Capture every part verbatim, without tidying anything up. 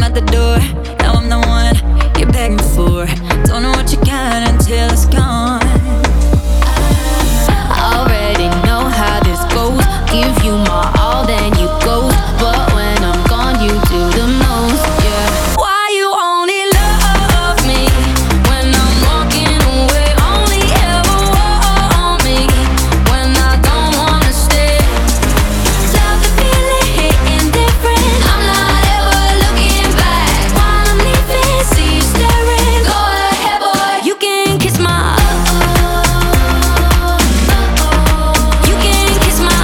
out the door. Now I'm the one you're begging for. Don't know what you got until it's gone. I already know how this goes. Give you my all, then you go. But when I'm gone, you do the most, yeah. Why you only love me when I'm walking away? Only ever want me when I don't wanna stay. Love the feeling, hitting different. I'm not ever looking back. While I'm leaving, see you staring. Go ahead, boy, you can kiss my you can kiss my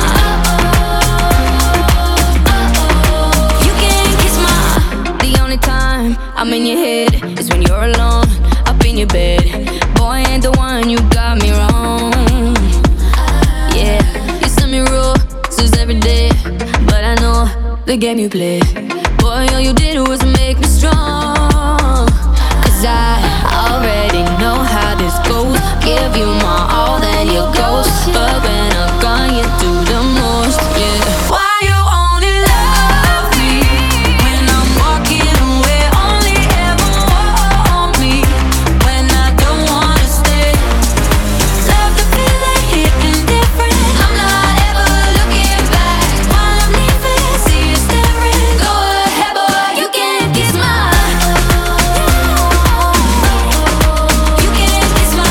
you can kiss my. The only time I'm in your head is when you're alone, up in your bed. Boy, ain't the one, you got me wrong. Yeah, you send me roses every day, but I know the game you play. Boy, all you did was make me strong. Cause I already know how this goes. Give you my all, then you go. But when I'm gone, you do the most, yeah. Why you only love me when I'm walking away? Only ever want me when I don't wanna stay. Love the feeling, hitting different. I'm not ever looking back. While I'm leaving, see you staring. Go ahead, boy, you can kiss my you can kiss my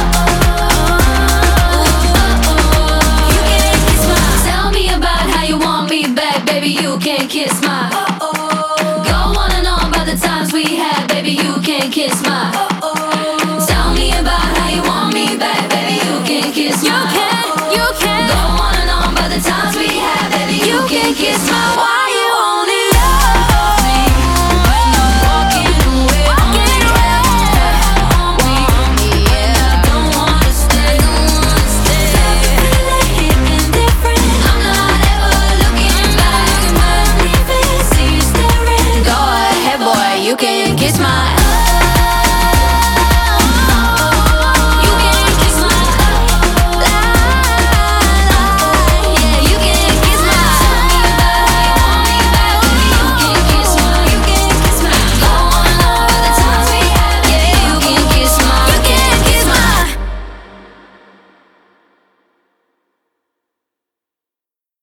you can kiss my. Tell me about how you want me back, baby, you can kiss my go on and on about the times we had, baby, you can kiss my tell me about how you want me back, baby, you can kiss my you can, you can go on and on about the times we had, baby, you can kiss my. Why you only love me when I'm walking away? Only ever want me when I don't wanna stay. Love the feeling, hitting different. I'm not ever looking back. When I'm leaving, see you staring. Go ahead, boy, you can kiss my